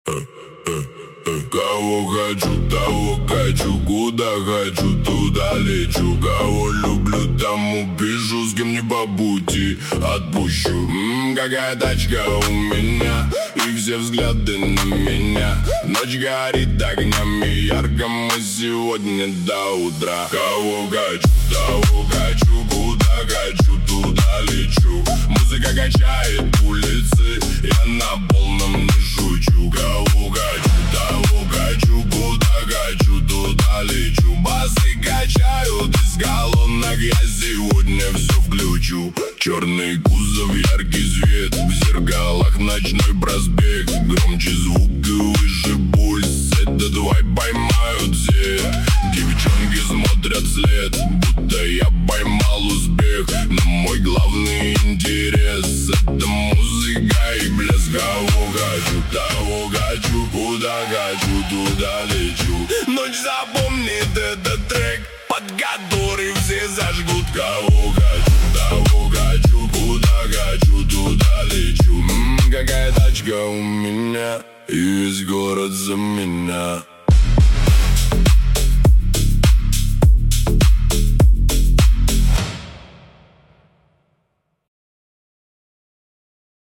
Кого хочу, того хочу, куда хочу, туда лечу. Кого люблю, тому пишу, с кем не по пути отпущу. Какая тачка у меня, и все взгляды на меня. Ночь горит огнями, ярко мы сегодня до утра. Кого хочу, того хочу, куда хочу, туда лечу. Музыка качает улицы, я на полном не шучу. Кого хочу, того хочу, куда хочу, туда лечу. Басы качают из колонок, я сегодня все включу. Черный кузов, яркий свет, в зеркалах ночной проспект. Громче звук и выше пульс, этот вайб поймают все. Девчонки смотрят вслед, будто я поймал успех. Но мой главный интерес — это музыка и блеск. Кого хочу, того хочу, куда хочу, туда лечу. Ночь запомнит этот трек, под который все зажгут. Кого хочу, того хочу, куда хочу, туда лечу. Какая тачка у меня, и весь город за меня.